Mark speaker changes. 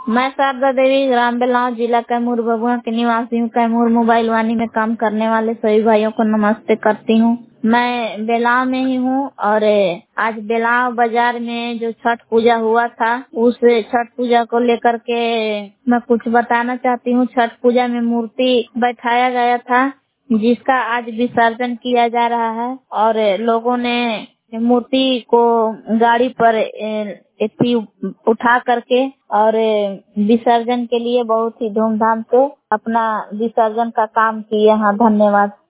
Speaker 1: मैं शारदा देवी ग्राम बेलाव जिला कैमूर बबुआ के निवासी हूँ। कैमूर मोबाइल वानी में काम करने वाले सभी भाइयों को नमस्ते करती हूँ। मैं बेलाव में ही हूँ और आज बेलाव बाजार में जो छठ पूजा हुआ था उस छठ पूजा को लेकर के मैं कुछ बताना चाहती हूँ। छठ पूजा में मूर्ति बैठाया गया था जिसका आज विसर्जन किया जा रहा है और लोगों ने मूर्ति को गाड़ी पर उठा करके और विसर्जन के लिए बहुत ही धूमधाम से अपना विसर्जन का काम किए हैं। धन्यवाद।